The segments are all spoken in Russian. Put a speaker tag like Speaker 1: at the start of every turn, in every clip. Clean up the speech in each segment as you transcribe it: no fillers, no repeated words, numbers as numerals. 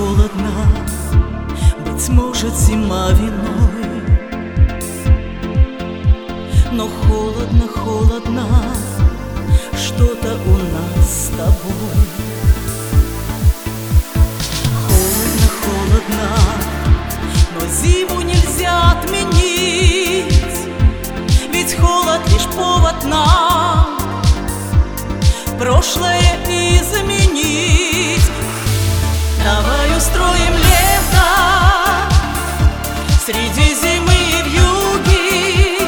Speaker 1: холодно, быть может, зима виной, но холодно, холодно, что-то у нас с тобой. Холодно, холодно, но зиму нельзя отменить, ведь холод лишь повод нам прошлое изменить. Давай устроим лето среди зимы и вьюги.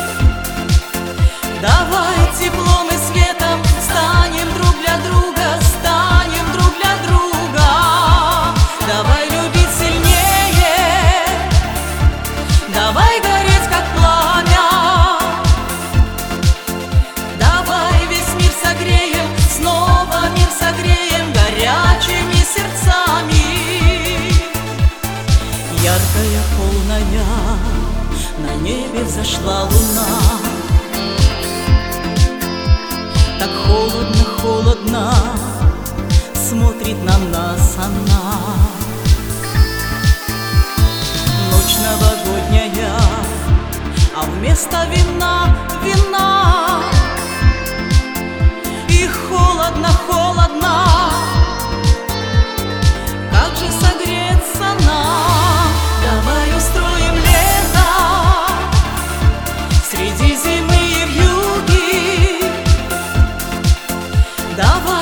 Speaker 1: Давай теплом и светом станем друг для друга, станем друг для друга. Давай любить сильнее, давай гореть как пламя. Давай весь мир согреем, снова мир согреем горячими сердцами. Яркая, полная, на небе взошла луна. Так холодно, холодно смотрит на нас она. Ночь новогодняя, а вместо вина вина. И холодно, холодно, как же согреться нам? Давай устроим лето среди зимы и вьюги. Давай